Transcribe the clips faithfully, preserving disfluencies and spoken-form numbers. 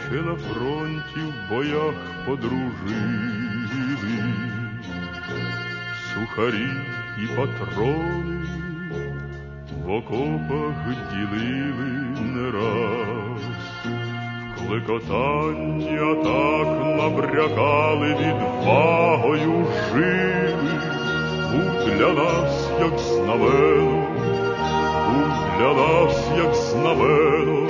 ще на фронті в боях подружили, сухарі і патрони в окопах ділили не раз. В клекотанні атак набрякали, відвагою жили. Був для нас, як знамено, був для нас, як знамено,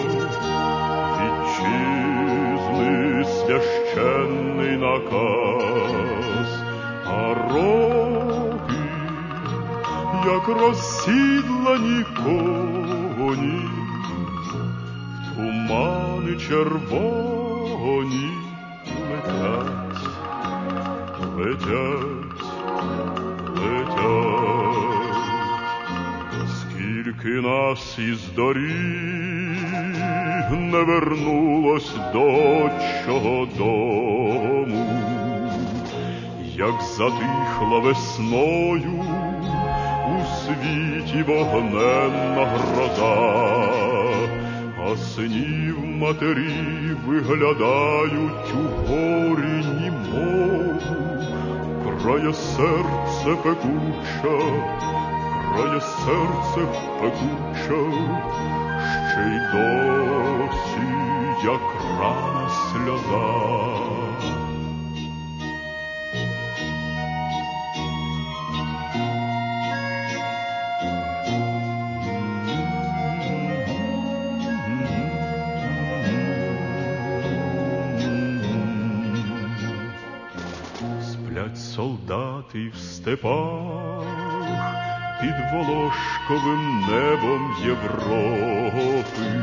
вітчизни священний наказ. А роки, як розсідлані коні, в тумани червоні летять, летять, летять. Скільки нас із доріг не вернулось до отчого дому, як затихла весною у світі вогненна гроза, а синів матері виглядають у горі німому. Крає серце пекуча, крає серце пекуча, ще й досі, як рана сльоза. Сплять солдати в степах під волошковим небом Європи,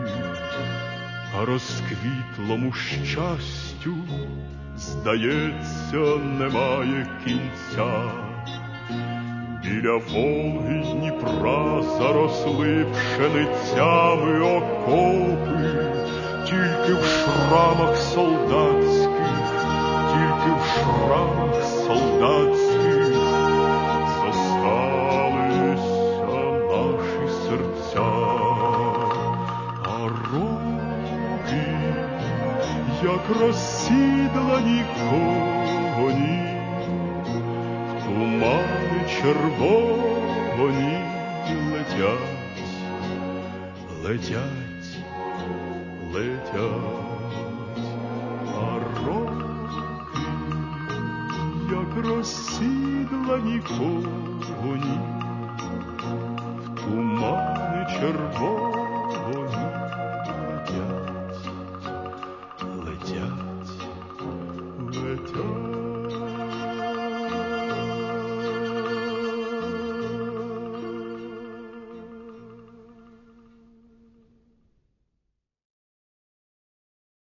а розквітлому щастю, здається, немає кінця. Біля Волги й Дніпра заросли пшеницями окопи, тільки в шрамах солдатських, тільки в шрамах солдатських зосталися наші серця. А роки, як розсідлані коні, в тумани червоні летять, летять, летять. А роки, як розсідлані коні, в тумани червоні